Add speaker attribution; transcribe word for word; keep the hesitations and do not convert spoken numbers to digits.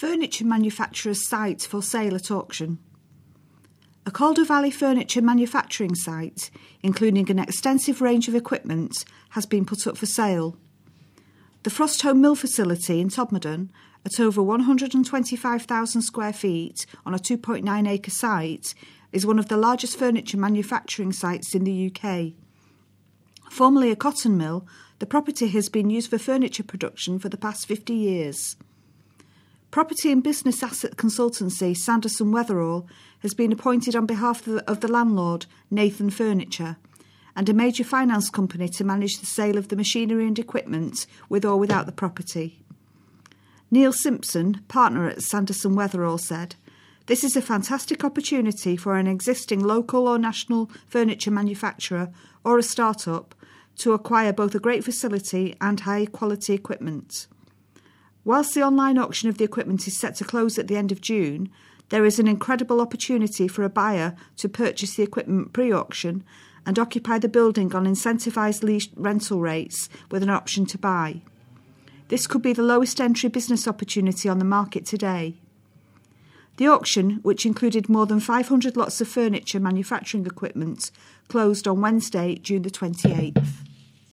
Speaker 1: Furniture manufacturer's site for sale at auction. A Calder Valley furniture manufacturing site, including an extensive range of equipment, has been put up for sale. The Frostholme Mill facility in Todmorden, at over one hundred twenty-five thousand square feet on a two point nine acre site, is one of the largest furniture manufacturing sites in the U K. Formerly a cotton mill, the property has been used for furniture production for the past fifty years. Property and business asset consultancy Sanderson Weatherall has been appointed on behalf of the, of the landlord, Nathan Furniture, and a major finance company to manage the sale of the machinery and equipment with or without the property. Neil Simpson, partner at Sanderson Weatherall, said, "This is a fantastic opportunity for an existing local or national furniture manufacturer or a start-up to acquire both a great facility and high-quality equipment. Whilst the online auction of the equipment is set to close at the end of June, there is an incredible opportunity for a buyer to purchase the equipment pre-auction and occupy the building on incentivised lease rental rates with an option to buy. This could be the lowest entry business opportunity on the market today." The auction, which included more than five hundred lots of furniture manufacturing equipment, closed on Wednesday, June the twenty-eighth.